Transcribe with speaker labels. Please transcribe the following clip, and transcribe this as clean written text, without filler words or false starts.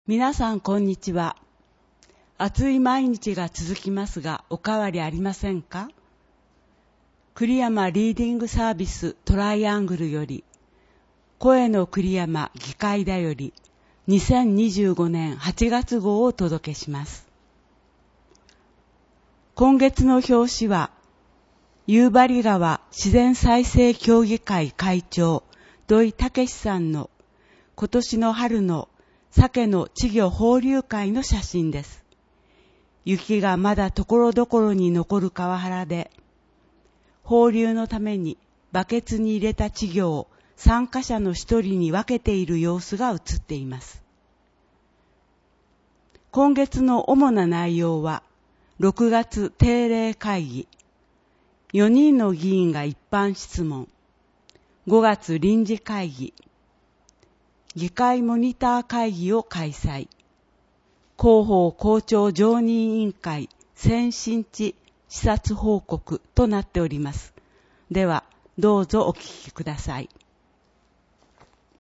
Speaker 1: 皆さんこんにちは。暑い毎日が続きますが、お変わりありませんか？栗山リーディングサービストライアングルより、声の栗山議会だより、2025年8月号をお届けします。今月の表紙は、夕張川自然再生協議会会長、土井武さんの今年の春の鮭の稚魚放流会の写真です。雪がまだところどころに残る川原で、放流のためにバケツに入れた稚魚を参加者の一人に分けている様子が写っています。今月の主な内容は、6月定例会議、4人の議員が一般質問、5月臨時会議、議会モニター会議を開催、広報校長常任委員会先進地視察報告となっております。では、どうぞお聞きください。